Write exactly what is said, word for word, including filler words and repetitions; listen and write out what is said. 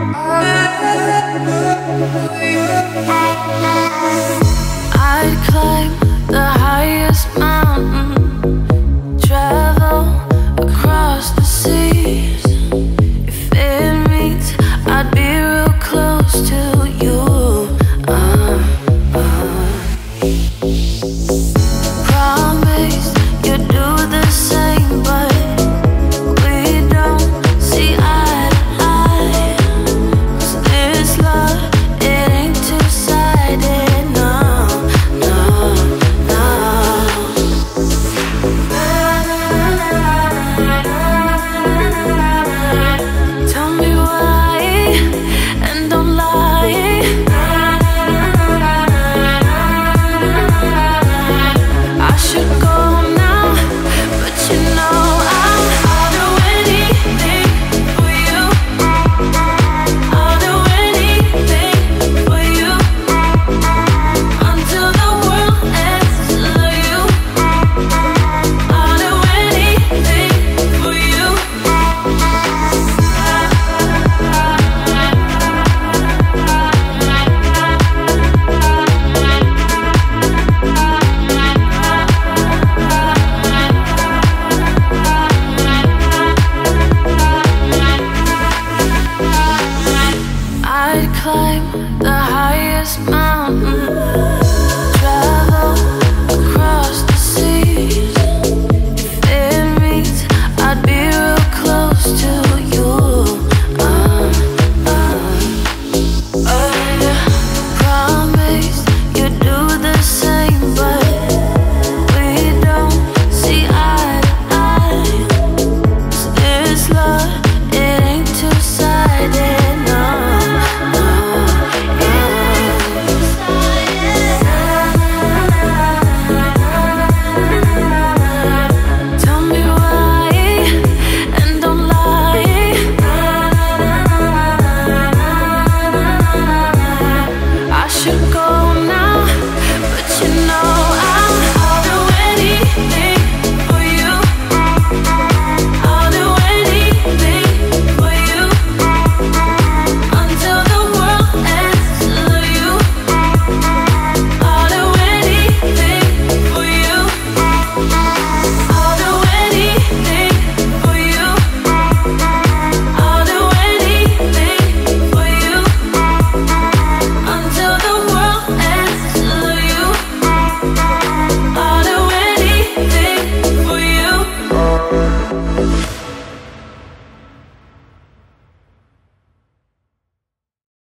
I'd climb the highest mountain, travel across the seas. If it means I'd be real close to you, uh, uh. Promise you'd do the same, but we don't see eye to eye. 'Cause this love, it ain't two-sided, no, no, no.